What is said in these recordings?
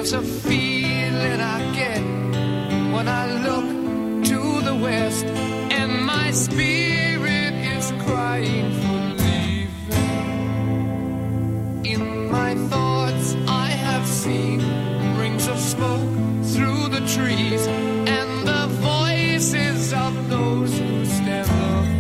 It's a feeling I get when I look to the west, and my spirit is crying for leaving. In my thoughts I have seen rings of smoke through the trees, and the voices of those who stand looking.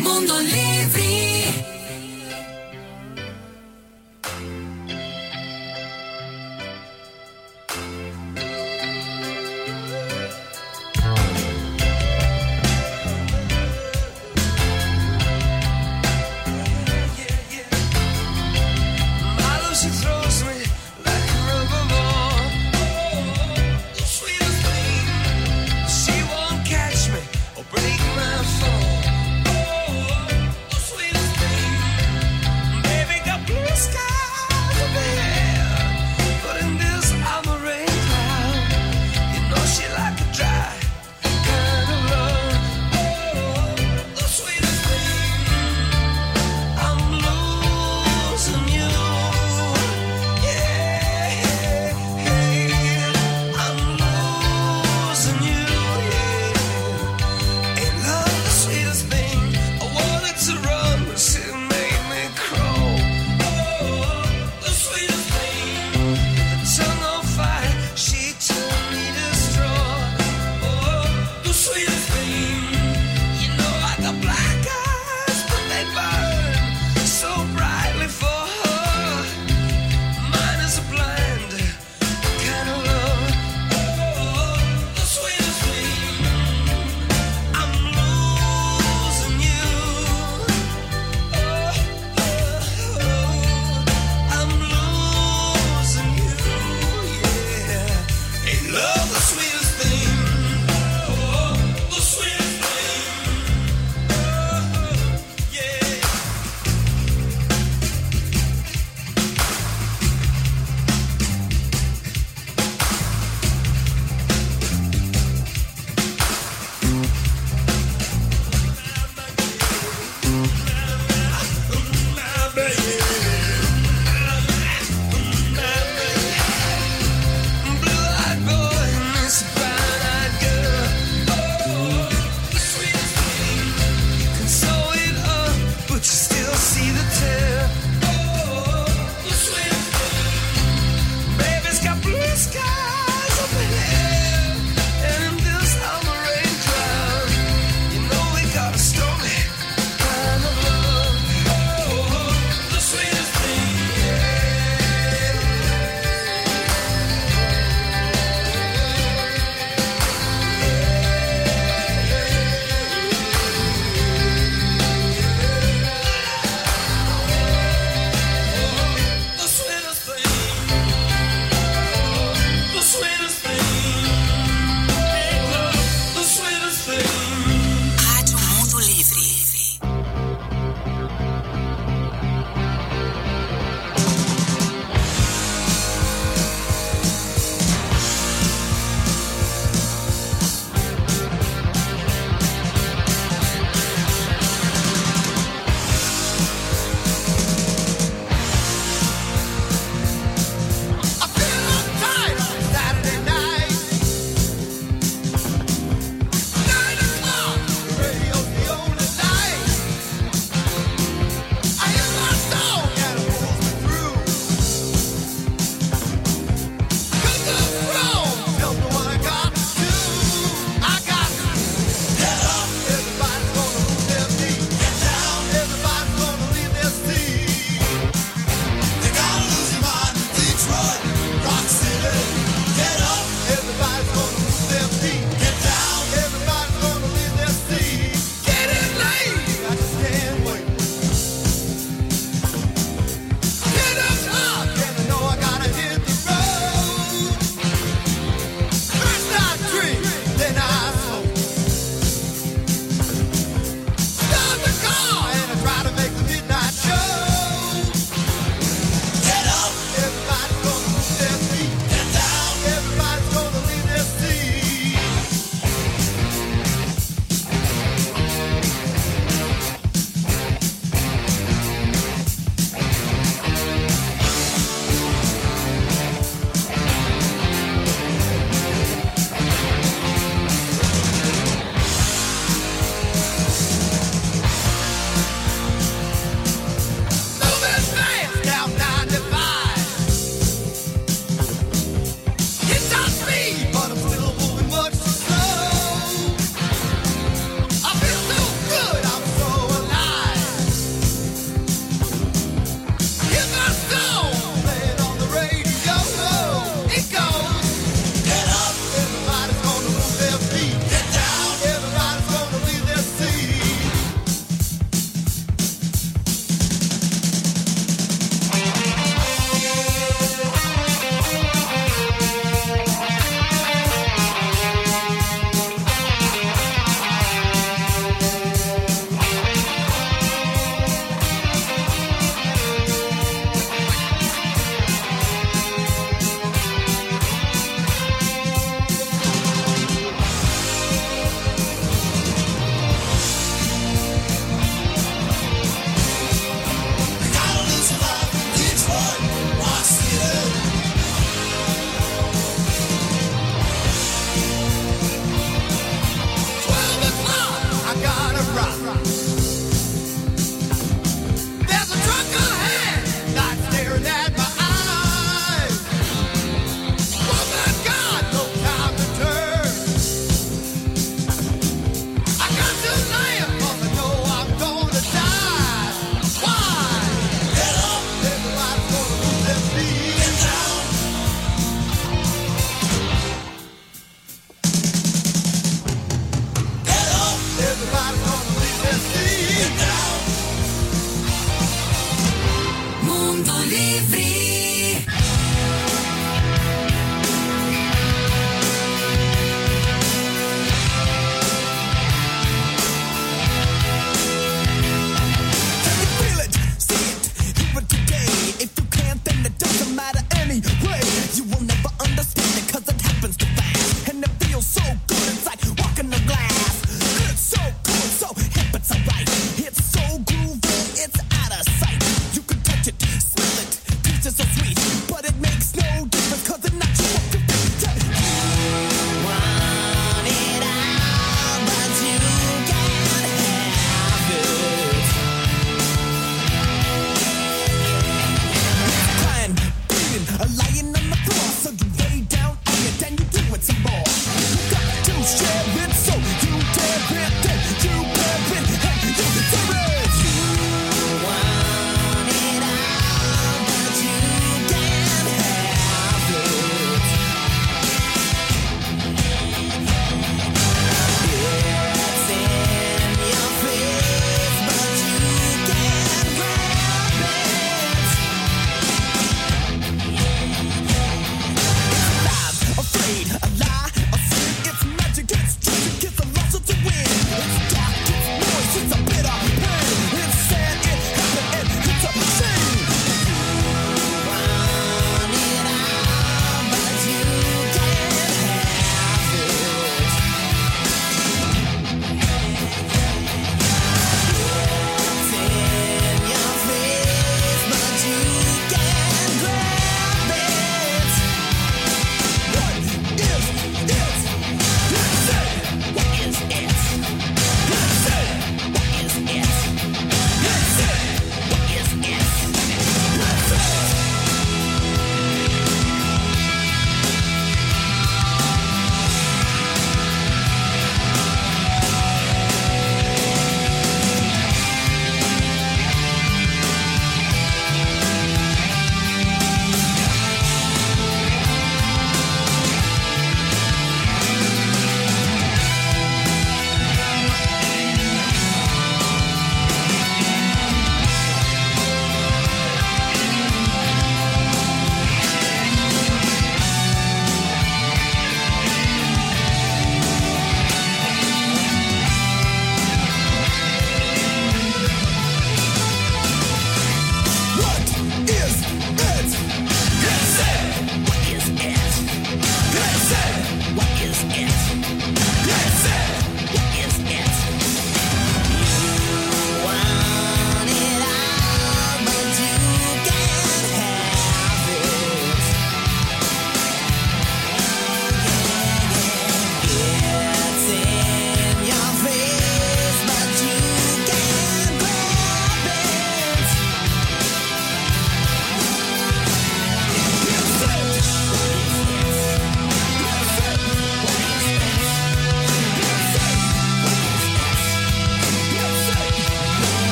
Mundo Livre. Break my phone. Oh, sweet.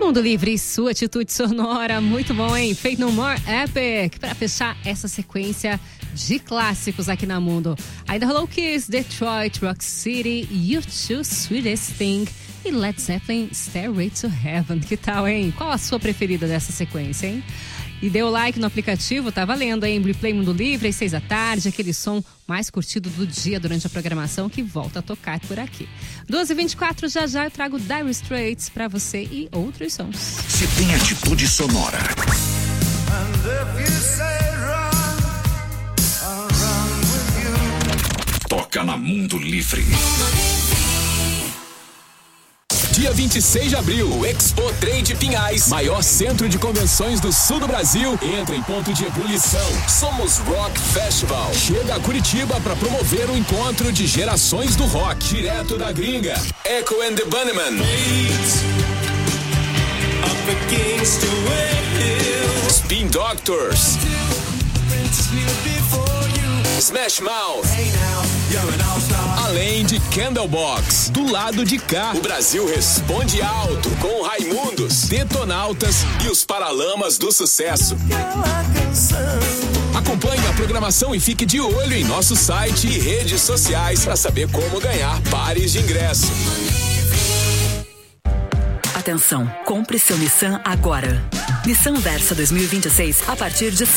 Mundo Livre, sua atitude sonora, muito bom, hein? Faith No More Epic, para fechar essa sequência de clássicos aqui na Mundo. Ainda rolou Kiss, Detroit, Rock City, U2, Sweetest Thing e Led Zeppelin, Stairway to Heaven. Que tal, hein? Qual a sua preferida dessa sequência, hein? E dê o like no aplicativo, tá valendo, hein? Replay Mundo Livre, às 6 da tarde, aquele som mais curtido do dia durante a programação que volta a tocar por aqui. 12h24, já eu trago Dire Straits pra você e outros sons. Se tem atitude sonora. Toca na Mundo Livre. Dia 26 de abril, o Expo Trade Pinhais, maior centro de convenções do sul do Brasil, entra em ponto de ebulição. Somos Rock Festival. Chega a Curitiba para promover o encontro de gerações do rock, direto da gringa. Echo and the Bunnymen, Spin Doctors, Smash Mouth, além de Candlebox. Do lado de cá, o Brasil responde alto com Raimundos, Detonautas e os Paralamas do Sucesso. Acompanhe a programação e fique de olho em nosso site e redes sociais para saber como ganhar pares de ingresso. Atenção, compre seu Nissan agora. Nissan Versa 2026 a partir de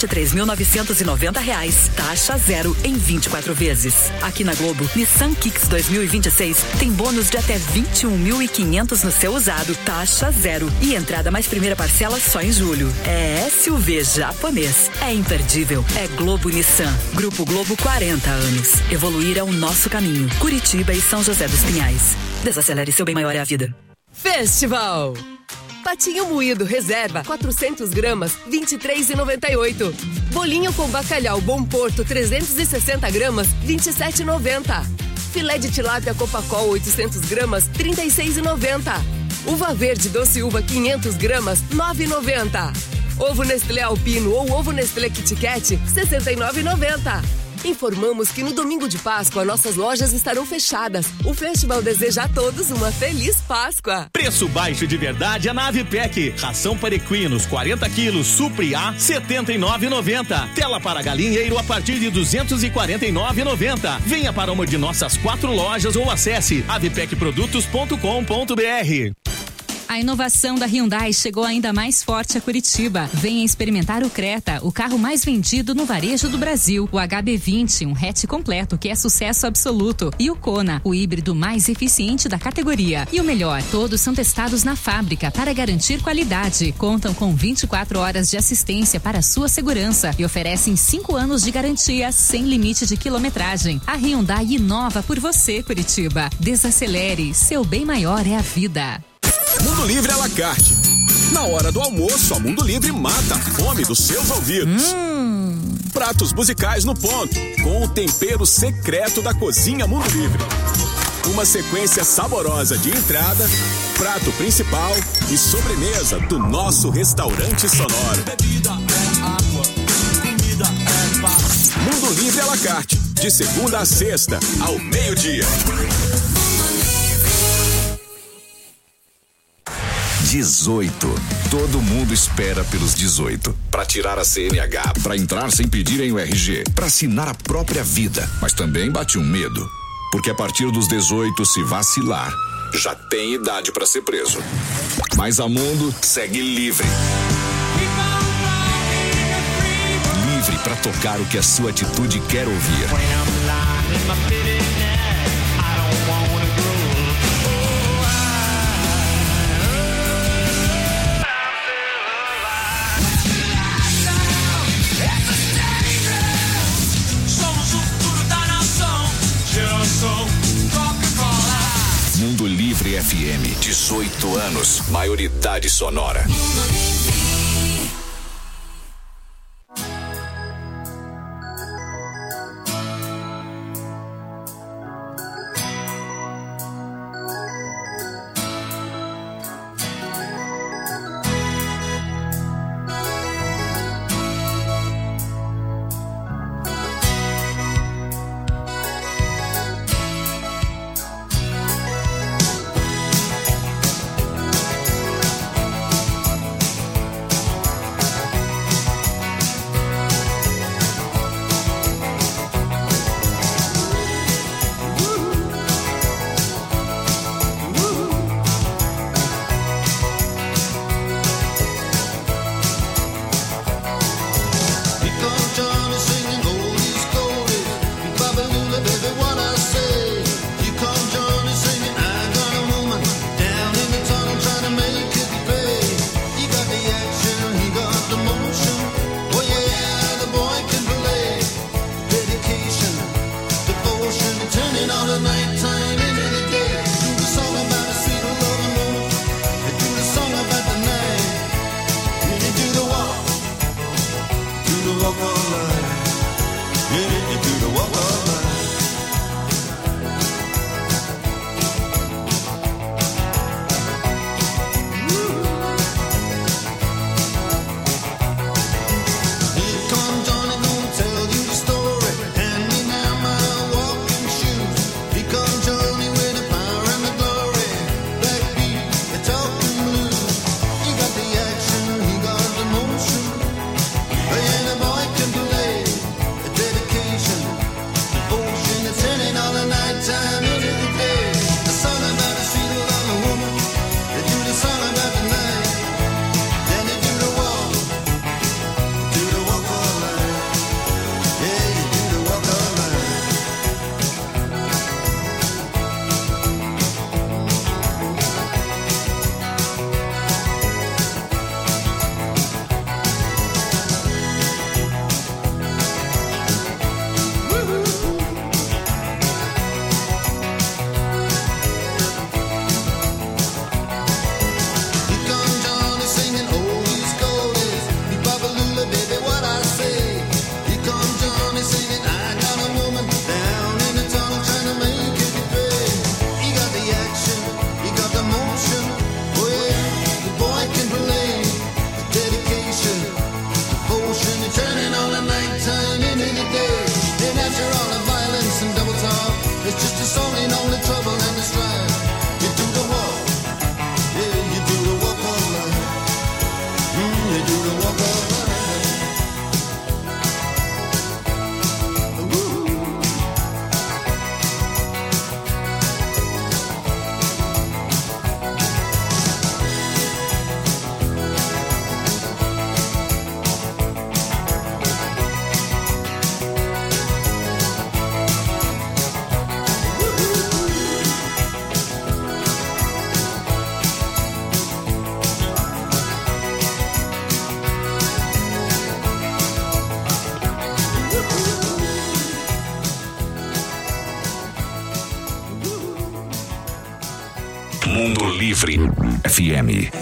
R$123.990, taxa zero em 24 vezes. Aqui na Globo, Nissan Kicks 2026 tem bônus de até R$21.500 no seu usado, taxa zero e entrada mais primeira parcela só em julho. É SUV japonês, é imperdível, é Globo Nissan. Grupo Globo, 40 anos. Evoluir é o nosso caminho. Curitiba e São José dos Pinhais. Desacelere, seu bem maior é a vida. Festival. Patinho moído reserva 400 gramas, R$23,98. Bolinho com bacalhau Bom Porto 360 gramas, R$27,90. Filé de tilápia Copacol 800 gramas, R$36,90. Uva verde doce uva 500 gramas, R$9,90. Ovo Nestlé Alpino ou ovo Nestlé Kit Kat, R$69,90. Informamos que no domingo de Páscoa nossas lojas estarão fechadas. O festival deseja a todos uma feliz Páscoa. Preço baixo de verdade é na Avipec. Ração para equinos 40 quilos Supri A, R$79,90. Tela para galinheiro a partir de R$249,90. Venha para uma de nossas 4 lojas ou acesse avipecprodutos.com.br. A inovação da Hyundai chegou ainda mais forte a Curitiba. Venha experimentar o Creta, o carro mais vendido no varejo do Brasil. O HB20, um hatch completo que é sucesso absoluto. E o Kona, o híbrido mais eficiente da categoria. E o melhor, todos são testados na fábrica para garantir qualidade. Contam com 24 horas de assistência para a sua segurança e oferecem 5 anos de garantia sem limite de quilometragem. A Hyundai inova por você, Curitiba. Desacelere, seu bem maior é a vida. Mundo Livre à la carte. Na hora do almoço, a Mundo Livre mata a fome dos seus ouvidos. Pratos musicais no ponto, com o tempero secreto da cozinha Mundo Livre. Uma sequência saborosa de entrada, prato principal e sobremesa do nosso restaurante sonoro. Mundo Livre à la carte, de segunda a sexta, ao meio-dia. 18. Todo mundo espera pelos 18. Para tirar a CNH, para entrar sem pedirem o RG, para assinar a própria vida. Mas também bate um medo. Porque a partir dos 18, se vacilar, já tem idade para ser preso. Mas a Mundo segue livre. Livre para tocar o que a sua atitude quer ouvir. Mundo Livre FM, 18 anos, maioridade sonora. Mundo Livre FM.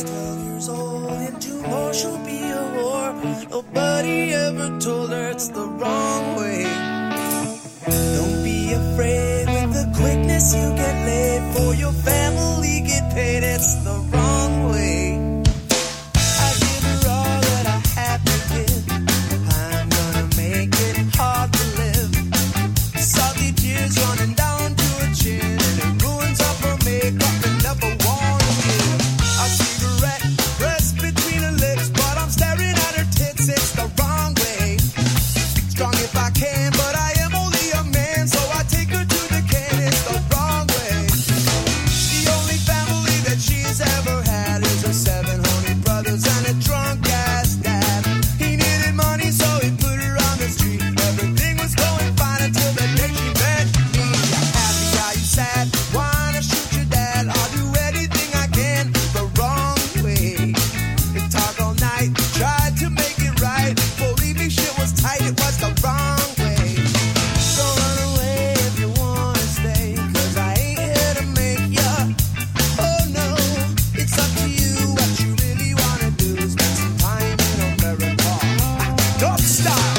Nobody ever told her it's the wrong way. Don't be afraid with the quickness you get laid. For your family get paid, it's the wrong way. I give her all that I have to give. I'm gonna make it hard to live. Salty tears running down to her chin, and it ruins up her makeup and never wanna give. A cigarette pressed between her lips, but I'm staring at her tits. It's the wrong way. Strong if I can, but I am only a man, so I take her to the can. It's the wrong way. The only family that she's ever had is her 7 honey brothers and a drunk ass dad. He needed money, so he put her on the street. Everything was going fine until the day she met me. Are happy, are you sad? Wanna shoot your dad? I'll do anything I can the wrong way. We talk all night, tried to make it right. Believe me, shit was tight, it was the wrong way. So run away if you wanna stay, 'cause I ain't here to make ya. Oh no, it's up to you. What you really wanna do is spend some time in America. Don't stop.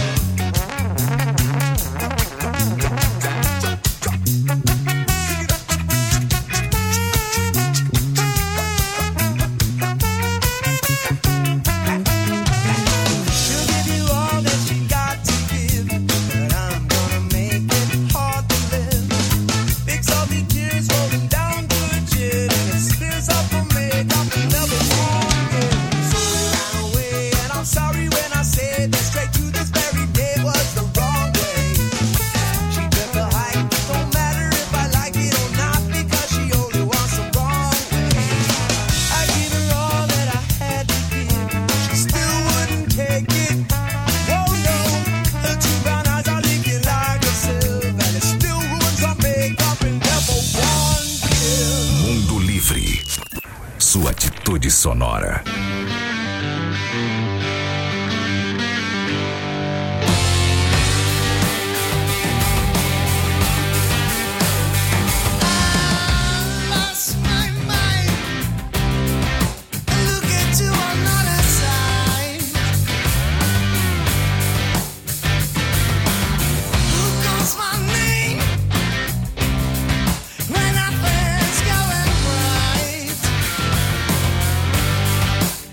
She'll give you all that she got to give, but I'm gonna make it hard to live. Big salty tears rolling down to her chin, and it spills up her makeup and never want it. So we ran away, and I'm sorry when I said that straight to this very day was the wrong way. She took a hike, don't matter if I like it or not, because she only wants the wrong way. I gave her all that I had to give, she still wouldn't take it. Oh no, her 2 brown eyes are leaking like a sieve, and it still ruins her makeup and never one kill. Mundo Livre. Sua atitude sonora. Lost my mind. Look at you on the other side. Who calls my name when nothing's going right?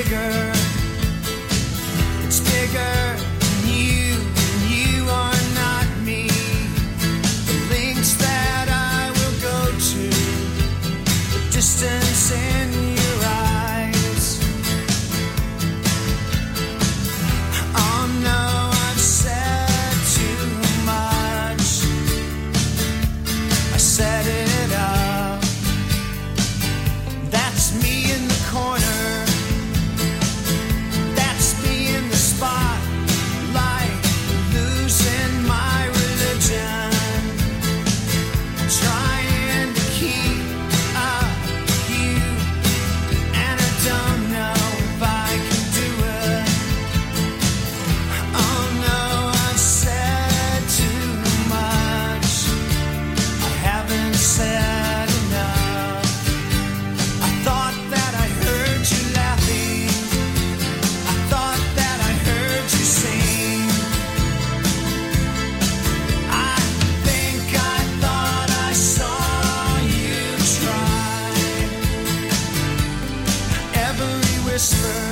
bigger. It's bigger than you, and you are not me. The lengths that I will go to, the distance in your eyes. Oh no, I've said too much. I set it up. That's me in the corner. That's me in the spotlight, losing my religion, trying to keep up with you, and I don't know if I can do it. Oh no, I've said too much. I haven't said enough. I thought that I heard you laughing. I thought that I heard you sing. I think I thought I saw you try. Every whisper,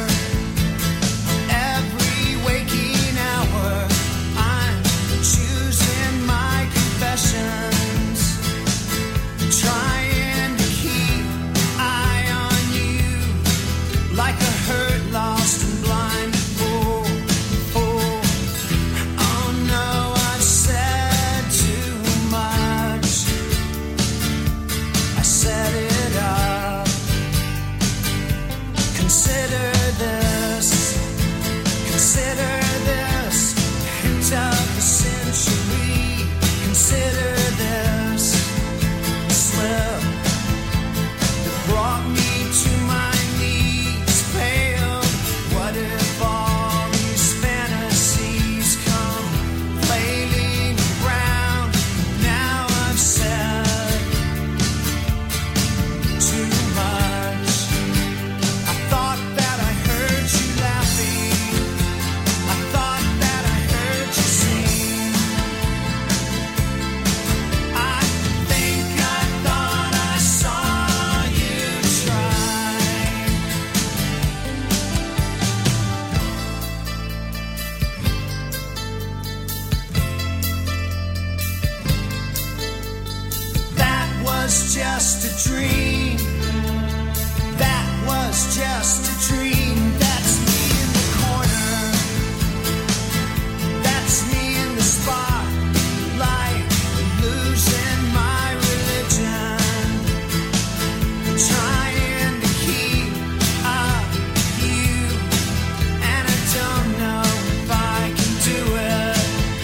every waking hour, I'm choosing my confessions, trying to keep eye on you, like a hurt, lost and blind fool. Oh no, I've said too much. I set it up. Consider this, hint of the century. Consider this slip that brought me to my knees, pale. What if all these fantasies come flailing around? Now I've said too much. I thought that I heard you laughing. I thought that I heard you sing. I think I thought I saw you try. That was just a dream. That was just a dream. That's me in the corner. That's me in the spotlight, losing my religion, trying to keep up with you, and I don't know if I can do it.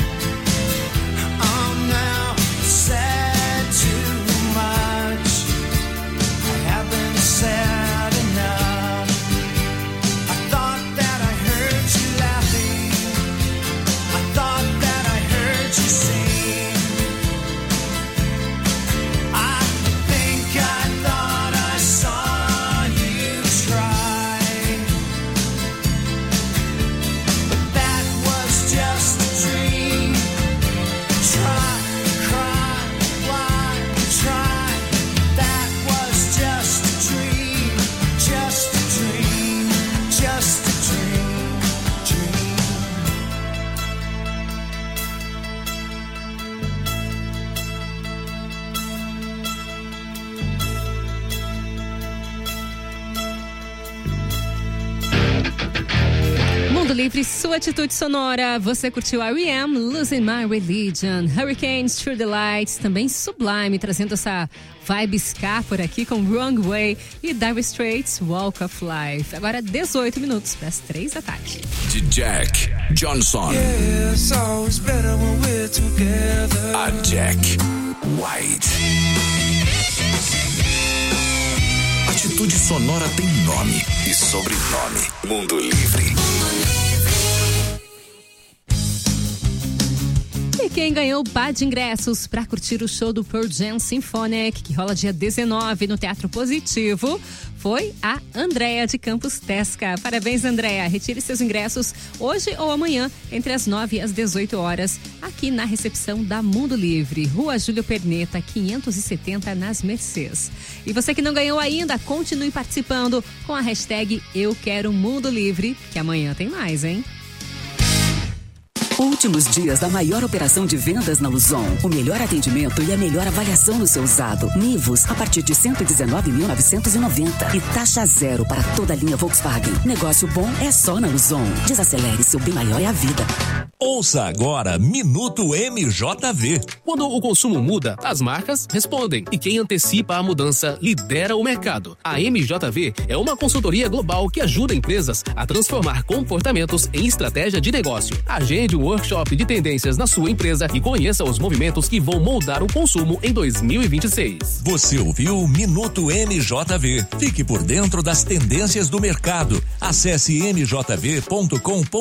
Oh no, said too much. I haven't said enough. I thought that I heard you laughing. I thought that I heard you sing. I think I thought I saw you try. But that was just a dream. Try, cry, fly, try. That was just a dream. Just a dream. Just a dream. Dream. Mundo Livre, sua atitude sonora. Você curtiu R.E.M., Losing My Religion, Hurricanes, Through the Lights, também Sublime, trazendo essa vibe ska por aqui com Wrong Way e Dire Straits, Walk of Life. Agora 18 minutos para as 3 da tarde. De Jack Johnson. Yeah, it's always better when we're together. A Jack White. Atitude sonora tem nome e sobrenome. Mundo Livre. E quem ganhou o par de ingressos para curtir o show do Pearl Jam Symphonic, que rola dia 19 no Teatro Positivo, foi a Andréa de Campos Tesca. Parabéns, Andréa. Retire seus ingressos hoje ou amanhã, entre as 9 e as 18 horas, aqui na recepção da Mundo Livre, Rua Júlio Perneta, 570, nas Mercês. E você que não ganhou ainda, continue participando com a hashtag Eu Quero Mundo Livre, que amanhã tem mais, hein? Últimos dias da maior operação de vendas na Luzon. O melhor atendimento e a melhor avaliação no seu usado. Nivus, a partir de 119.990. E taxa zero para toda a linha Volkswagen. Negócio bom é só na Luzon. Desacelere, seu bem maior é a vida. Ouça agora Minuto MJV. Quando o consumo muda, as marcas respondem. E quem antecipa a mudança lidera o mercado. A MJV é uma consultoria global que ajuda empresas a transformar comportamentos em estratégia de negócio. Agende um workshop de tendências na sua empresa e conheça os movimentos que vão moldar o consumo em 2026. Você ouviu Minuto MJV. Fique por dentro das tendências do mercado. Acesse mjv.com.br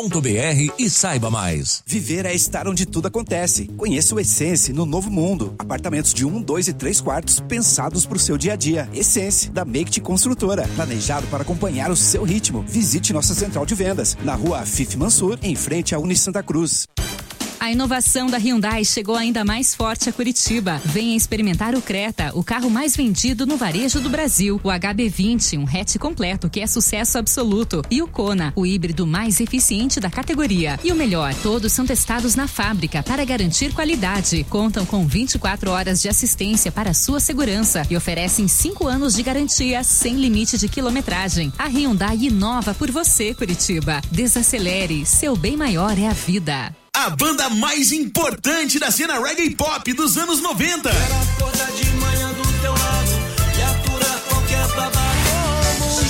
e saiba mais. Viver é estar onde tudo acontece. Conheça o Essence no Novo Mundo. Apartamentos de 1, 2 e 3 quartos pensados para o seu dia a dia. Essence, da Make Construtora. Planejado para acompanhar o seu ritmo. Visite nossa central de vendas, na rua Afif Mansur, em frente à Uni Santa Cruz. A inovação da Hyundai chegou ainda mais forte a Curitiba. Venha experimentar o Creta, o carro mais vendido no varejo do Brasil. O HB20, um hatch completo que é sucesso absoluto. E o Kona, o híbrido mais eficiente da categoria. E o melhor, todos são testados na fábrica para garantir qualidade. Contam com 24 horas de assistência para a sua segurança e oferecem 5 anos de garantia sem limite de quilometragem. A Hyundai inova por você, Curitiba. Desacelere, seu bem maior é a vida. A banda mais importante da cena reggae pop dos anos 90. Quero acordar de manhã do teu lado e aturar qualquer babado. Como um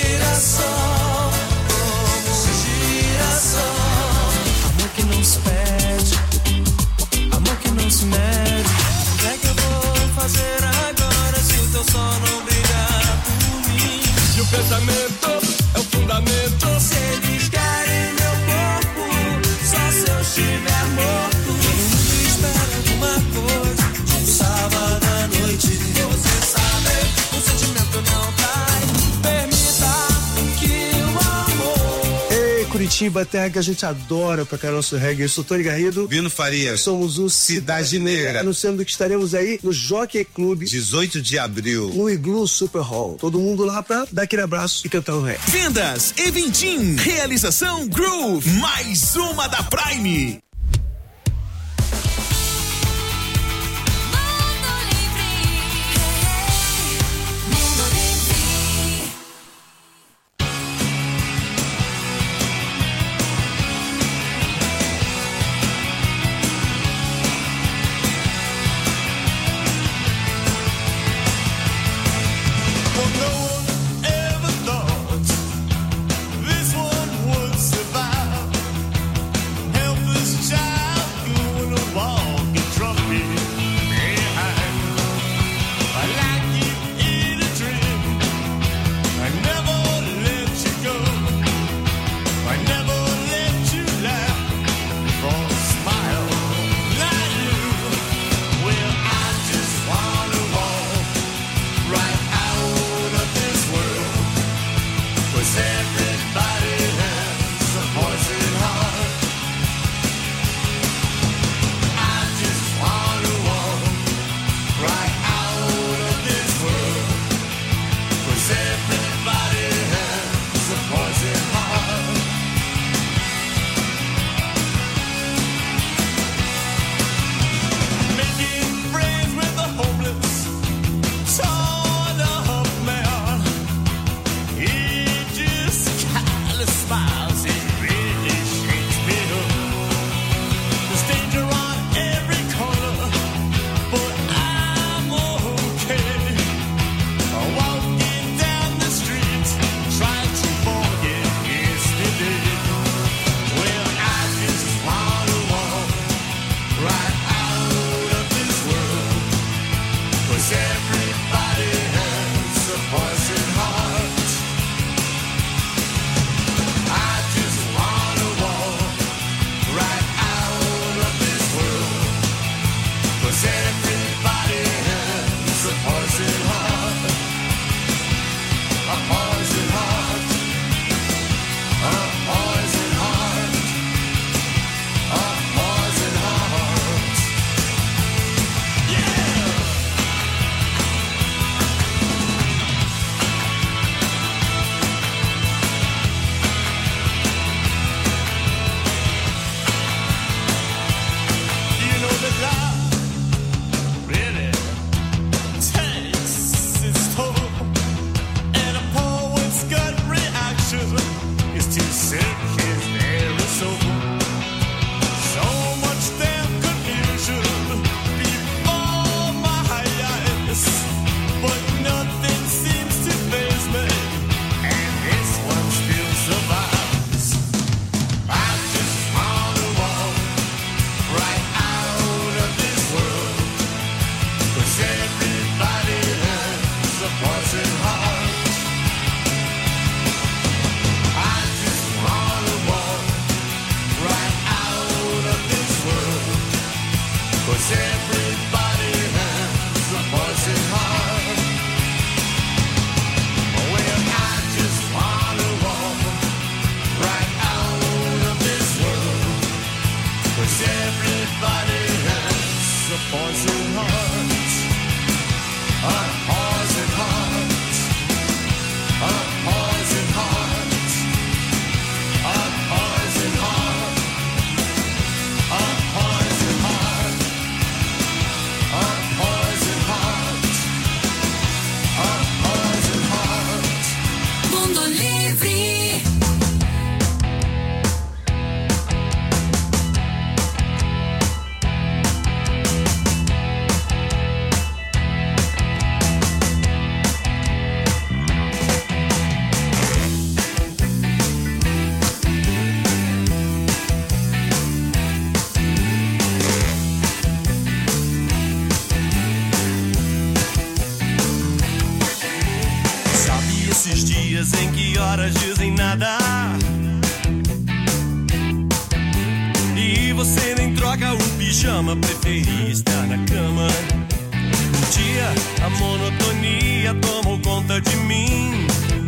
girassol, como um girassol. Amor que não se pede, amor que não se mede. O que é que eu vou fazer agora se o teu sol não brilhar por mim? E o pensamento é o fundamento. Se eles querem meu corpo, só se eu estiver morto. Todo mundo espera alguma coisa de um sábado à noite. Você sabe, o sentimento não trai. Permita que o amor. Ei, Curitiba, terra que a gente adora pra cá nosso reggae. Eu sou Tony Garrido, Bino Farias. Somos o Cidade Negra. Anunciando que estaremos aí no Jockey Club 18 de abril no Igloo Super Hall. Todo mundo lá pra dar aquele abraço e cantar o reggae. Vendas Eventim. Realização Groove. Mais uma da Prime. This one would survive. Helpless pijama, preferia estar na cama. Um dia a monotonia tomou conta de mim.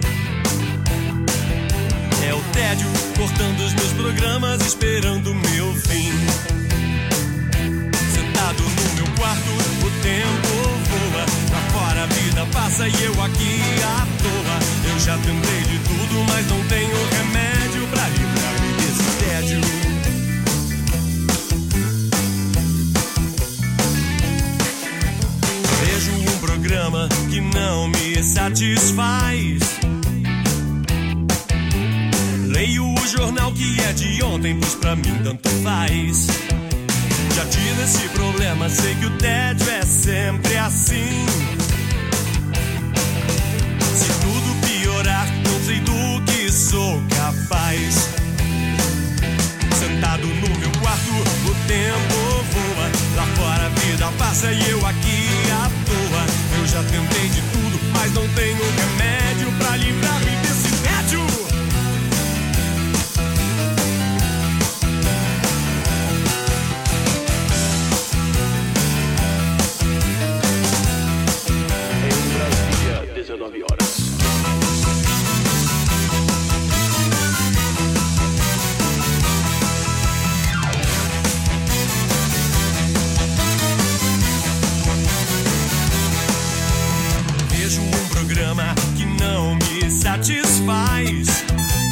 É o tédio cortando os meus programas, esperando o meu fim. Sentado no meu quarto, o tempo voa. Lá fora a vida passa e eu aqui à toa. Eu já tentei de tudo, mas não tenho remédio pra livrar-me desse tédio. Vejo um programa que não me satisfaz. Leio o jornal que é de ontem, pois pra mim tanto faz. Já tive esse problema, sei que o tédio é sempre assim. Se tudo piorar, não sei do que sou capaz. Sentado no meu quarto, o tempo voa. Lá fora a vida passa e eu aqui à toa. Eu já tentei de tudo, mas não tenho remédio pra livrar-me desse tédio. Em Brasília, 19 horas. Vejo um programa que não me satisfaz.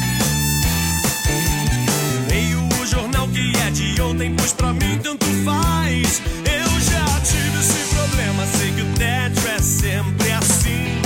Leio o jornal que é de ontem, pois pra mim tanto faz. Eu já tive esse problema, sei que o tédio é sempre assim.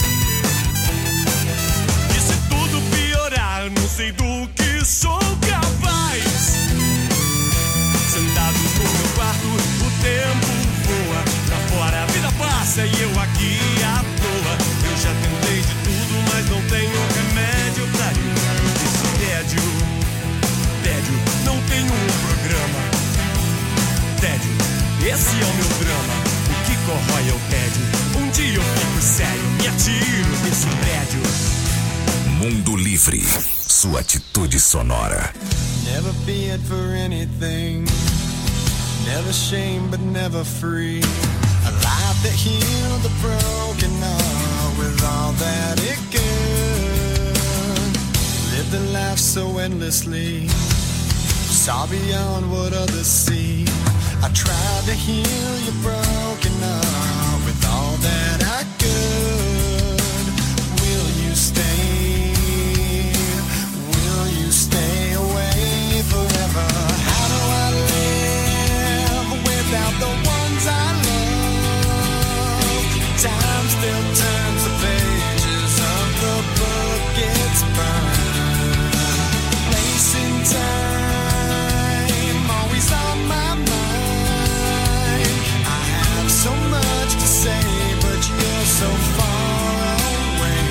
E se tudo piorar, não sei do que sou capaz. Sentado no meu quarto, o tempo voa. Lá fora a vida passa e eu aqui à toa. Eu já tentei de tudo, mas não tenho remédio pra livrar-me desse tédio. Tédio, não tenho um programa. Tédio, esse é o meu drama. O que corrói é o tédio. Um dia eu fico sério, me atiro desse prédio. Mundo Livre, sua atitude sonora. Never feared for anything. Never shame but never free. A life that healed the broken heart with all that it could. Lived a life so endlessly. Saw beyond what others see. I tried to heal your broken heart with all that I could. Will you stay? Will you stay away forever? How do I live without the ones I love? Time still turns the pages of the book it's burned. Place in time, always on my mind. I have so much to say, but you're so far away.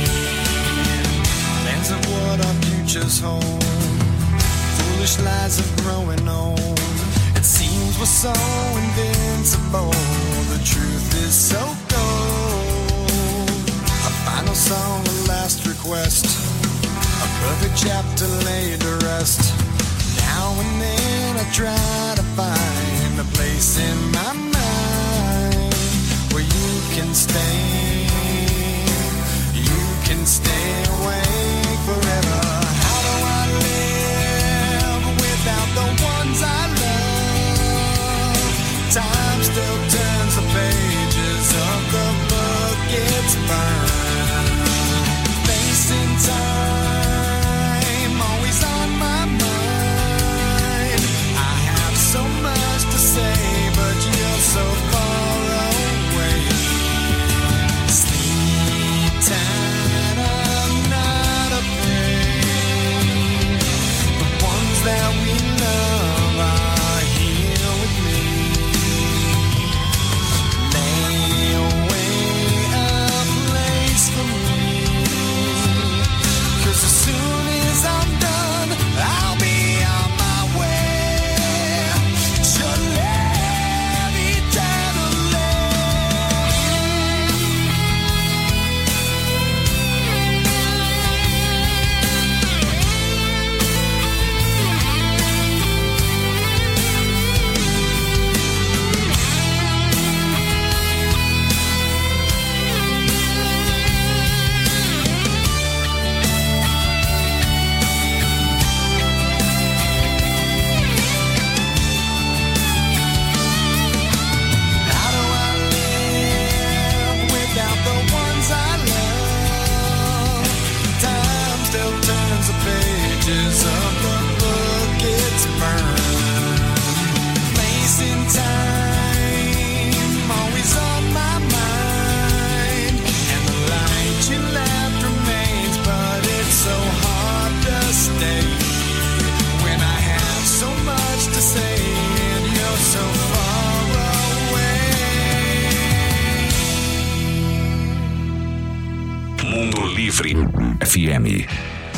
Plans of what our futures hold. Foolish lies are growing old. It seems we're so invincible. The truth is so cold. A final song, a last request. A perfect chapter laid to rest. Now and then I try to find a place in my mind where you can stay. You can stay away forever. How do I live without the ones I love? Time still turns the pages of the book it's burned. Facing time, always on my mind. I have so much to say, but you're so far away. Sleep tight, I'm Livre FM.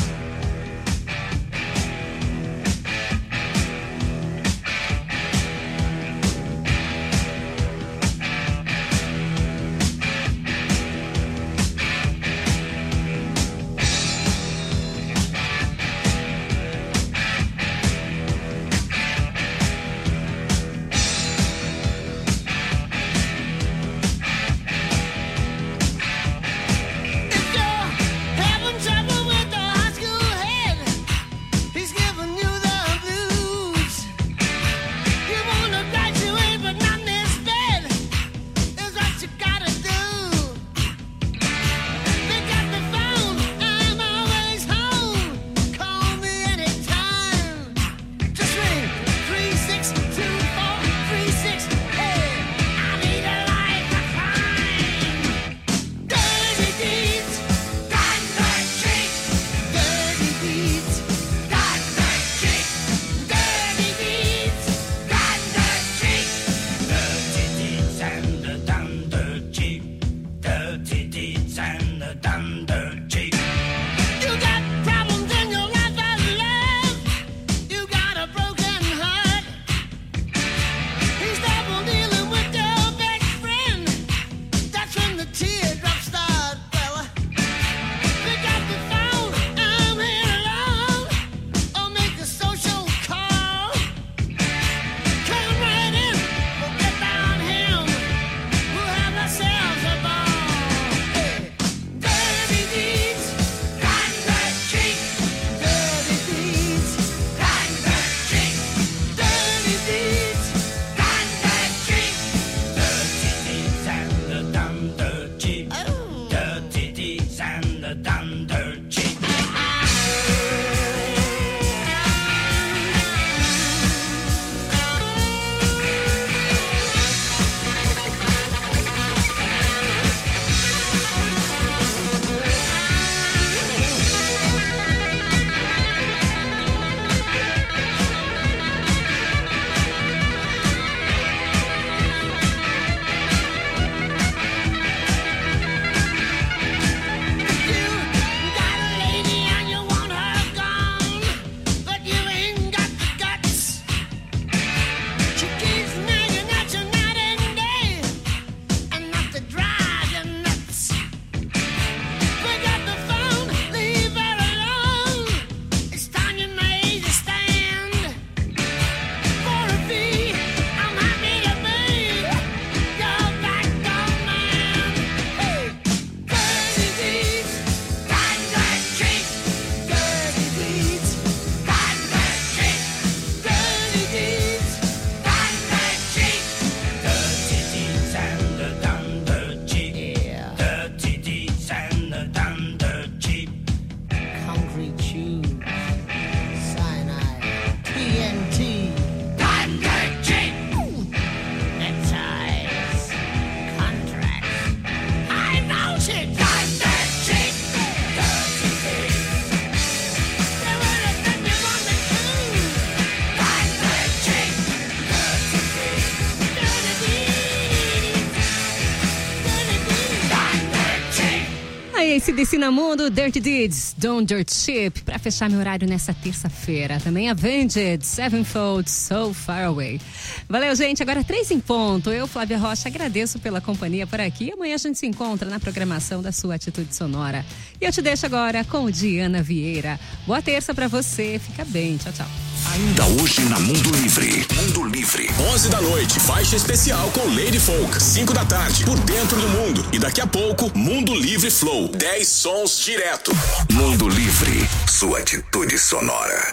AC/DC na Mundo, Dirty Deeds, Don't Dirt Cheap, pra fechar meu horário nessa terça-feira. Também Avenged, Sevenfold, So Far Away. Valeu, gente. Agora 3 em ponto. Eu, Flávia Rocha, agradeço pela companhia por aqui. Amanhã a gente se encontra na programação da sua Atitude Sonora. E eu te deixo agora com Diana Vieira. Boa terça pra você. Fica bem. Tchau, tchau. Ainda hoje na Mundo Livre. Mundo Livre. 11 da noite, faixa especial com Lady Folk. 5 da tarde, Por Dentro do Mundo. E daqui a pouco, Mundo Livre Flow. 10 sons direto. Mundo Livre. Sua Atitude Sonora.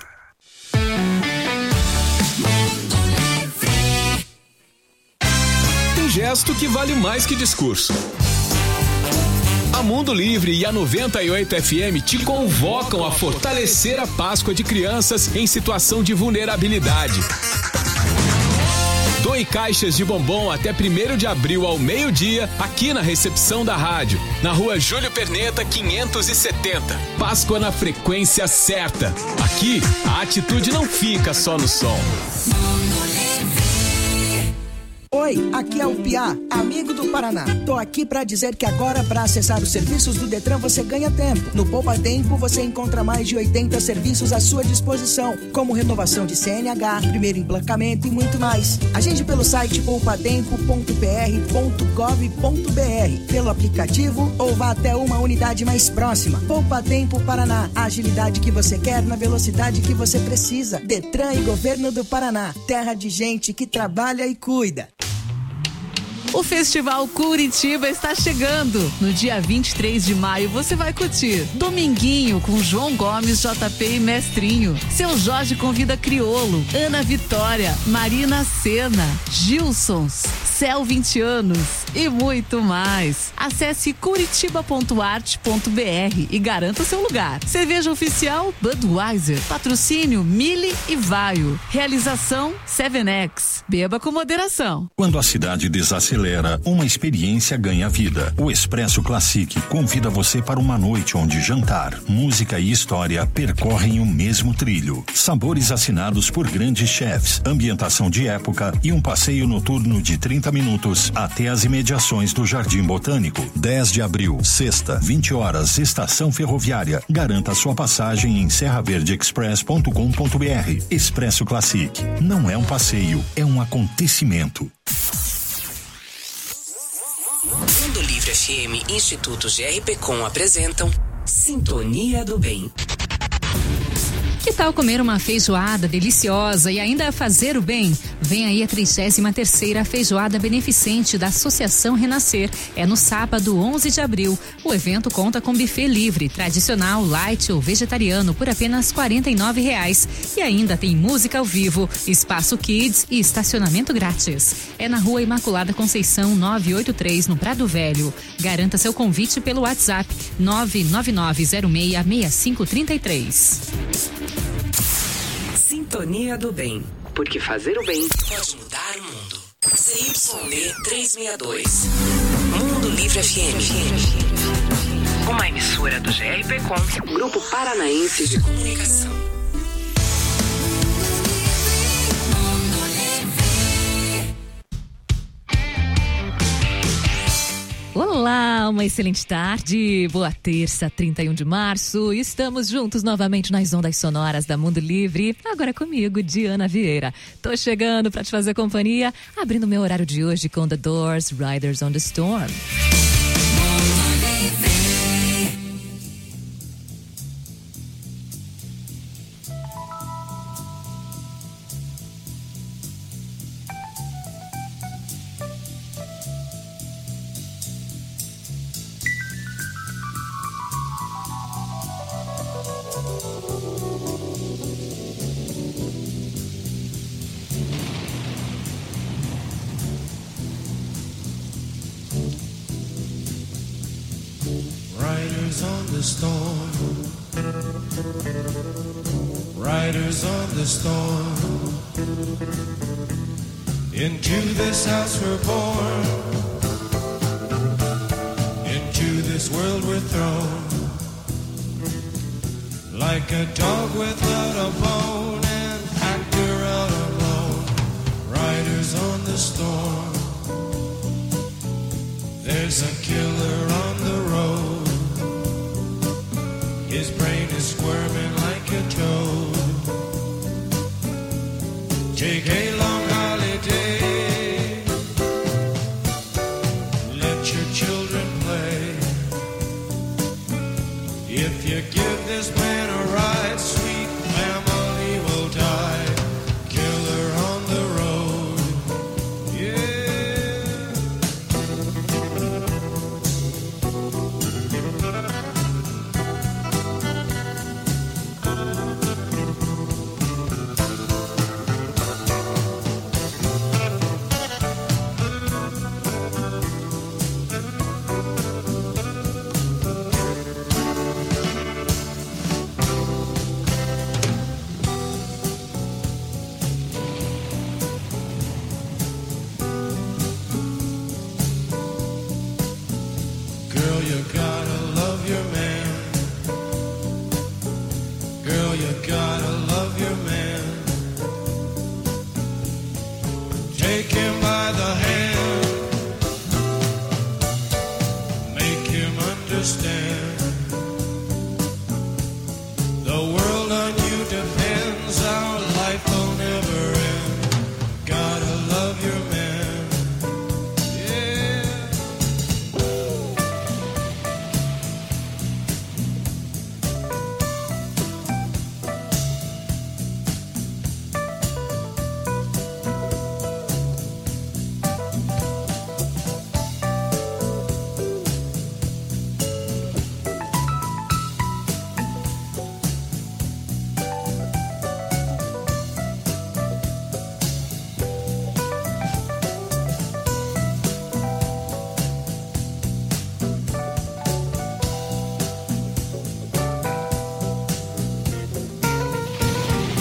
Um gesto que vale mais que discurso. A Mundo Livre e a 98 FM te convocam a fortalecer a Páscoa de crianças em situação de vulnerabilidade. Doe caixas de bombom até 1º de abril ao meio-dia aqui na recepção da rádio, na rua Júlio Perneta 570. Páscoa na frequência certa. Aqui, a atitude não fica só no som. Oi, aqui é o Piá, amigo do Paraná. Tô aqui pra dizer que agora, pra acessar os serviços do Detran, você ganha tempo. No Poupa Tempo, você encontra mais de 80 serviços à sua disposição, como renovação de CNH, primeiro emplacamento e muito mais. Agende pelo site poupatempo.pr.gov.br, pelo aplicativo ou vá até uma unidade mais próxima. Poupa Tempo Paraná, a agilidade que você quer na velocidade que você precisa. Detran e Governo do Paraná, terra de gente que trabalha e cuida. O Festival Curitiba está chegando. No dia 23 de maio você vai curtir Dominguinho com João Gomes, JP e Mestrinho. Seu Jorge convida Criolo, Ana Vitória, Marina Sena, Gilsons, Céu 20 anos e muito mais. Acesse curitiba.arte.br e garanta seu lugar. Cerveja oficial Budweiser. Patrocínio Mille e Vaio. Realização 7X. Beba com moderação. Quando a cidade desacelera, uma experiência ganha vida. O Expresso Classic convida você para uma noite onde jantar, música e história percorrem o mesmo trilho. Sabores assinados por grandes chefs, ambientação de época e um passeio noturno de 30 minutos até as imediações do Jardim Botânico. 10 de abril, sexta, 20 horas, Estação Ferroviária. Garanta sua passagem em serraverdeexpress.com.br. Expresso Classic. Não é um passeio, é um acontecimento. Mundo Livre FM e Instituto GRPcom apresentam Sintonia do Bem. Que tal comer uma feijoada deliciosa e ainda fazer o bem? Vem aí a 33ª Feijoada Beneficente da Associação Renascer. É no sábado 11 de abril. O evento conta com buffet livre, tradicional, light ou vegetariano por apenas R$49. E ainda tem música ao vivo, espaço kids e estacionamento grátis. É na Rua Imaculada Conceição 983, no Prado Velho. Garanta seu convite pelo WhatsApp 999066533. Sintonia do Bem, porque fazer o bem pode mudar o mundo. CYB 362, Mundo Livre FM, uma emissora do GRPcom, Grupo Paranaense de Comunicação. Olá, uma excelente tarde, boa terça, 31 de março, estamos juntos novamente nas ondas sonoras da Mundo Livre, agora comigo, Diana Vieira. Tô chegando para te fazer companhia, abrindo meu horário de hoje com The Doors, Riders on the Storm. Riders on the storm, riders on the storm. Into this house we're born, into this world we're thrown. Like a dog without a bone, an actor out alone. Riders on the storm, there's a killer on the road. His brain is squirming like a toad. Take